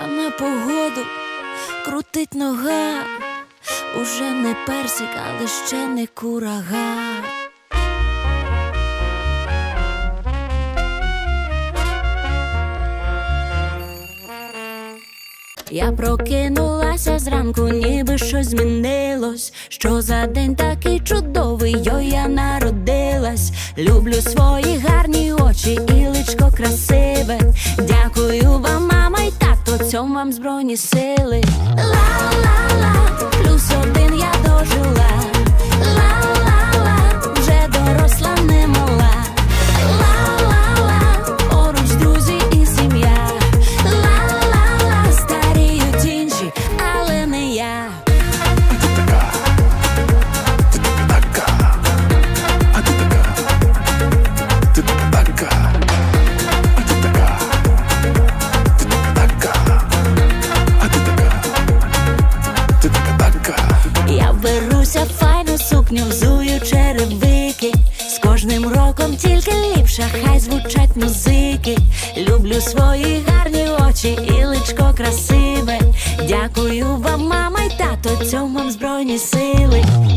на погоду крутить нога. Уже не персик, але ще не курага. Я прокинулася зранку, ніби щось змінилось. Що за день такий чудовий, йой, я народилась. Люблю свої гарні очі і личко красиве. Дякую вам, мама й тато, цьому вам збройні сили. Ла-ла-ла, +1 я дожила. Ла-ла-ла, вже доросла немала. Ла-ла-ла, поруч друзі і сім'я. Ла-ла-ла, старіють інші, але не я. Я беруся файну сукню, взую черевики. З кожним роком тільки ліпше, хай звучать музики. Люблю свої гарні очі і личко красиве. Дякую вам, мама й тато, цьому вам збройні сили.